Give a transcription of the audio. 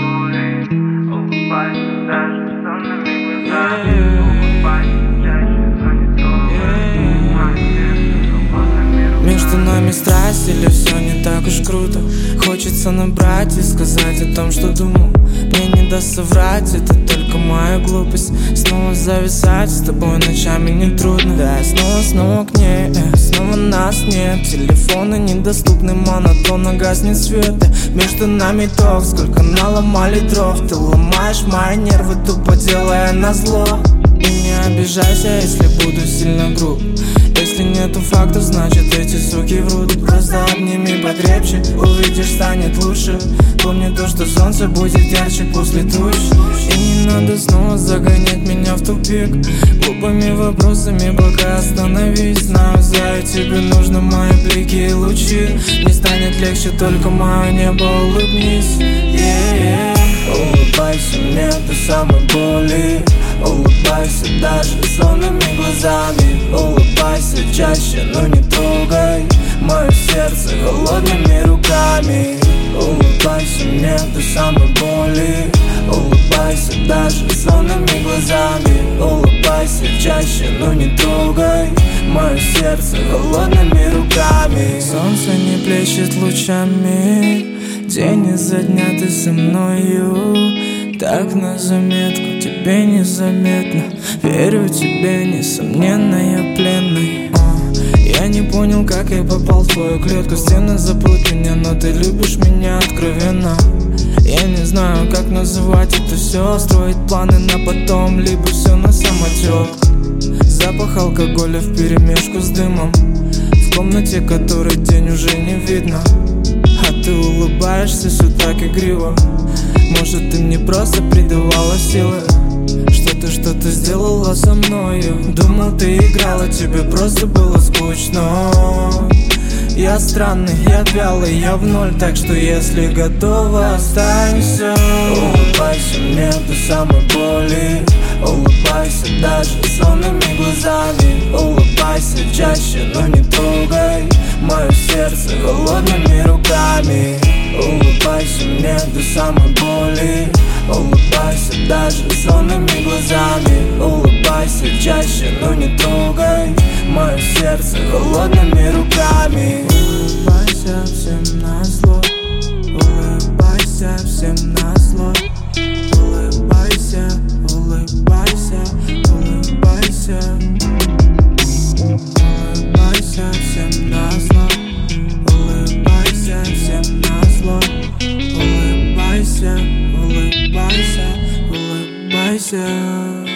боли. Улыбайся даже сонными глазами. Улыбайся чаще, но не трогай мое сердце холодными руками. Между нами страсть или все не так уж круто? Хочется набрать и сказать о том, что думал. Мне не даст соврать, это только моя глупость. Снова зависать с тобой ночами нетрудно. Да, снова к ней, снова нас нет. Телефоны недоступны, монотонно гаснет свет. Между нами ток, сколько наломали дров. Ты ломаешь мои нервы, тупо делая назло. И не обижайся, если буду сильно груб. Если нету фактов, значит эти суки врут. Просто обними покрепче, увидишь, станет лучше. Помни то, что солнце будет ярче после туч. И не надо снова загонять меня в тупик глупыми вопросами, пока остановись. Знаю, за тебе нужны мои блики и лучи. Не станет легче, только мое небо, улыбнись. Улыбайся мне до самой боли. Улыбайся даже сонными глазами. Улыбайся чаще, но не трогай мое сердце холодными руками. Улыбайся мне до самой боли. Улыбайся даже сонными глазами. Улыбайся чаще, но не трогай мое сердце холодными руками. Солнце не плещет лучами, день изо дня ты со мною. Так на заметку, тебе незаметно. Верю тебе, несомненно, я пленный. Я не понял, как я попал в твою клетку. Стены запрут меня, но ты любишь меня откровенно. Я не знаю, как называть это все. Строить планы на потом, либо все на самотек. Запах алкоголя вперемешку с дымом в комнате, которой день уже не видно. А ты улыбаешься все так игриво. Может, ты мне просто придавала силы. Что-то сделала со мною. Думал, ты играла, тебе просто было скучно. Я странный, я вялый, я в ноль. Так что если готова, останься. Улыбайся мне до самой боли. Улыбайся даже сонными глазами. Улыбайся чаще, но не трогай мое сердце холодными руками. Улыбайся мне до самой боли. Улыбайся даже сонными глазами. Улыбайся чаще, но не трогай мое сердце холодными руками. Улыбайся всем назло. Улыбайся всем назло. Улыбайся, улыбайся, улыбайся. Улыбайся всем назло. Улыбайся всем назло. Улыбайся, улыбайся, улыбайся.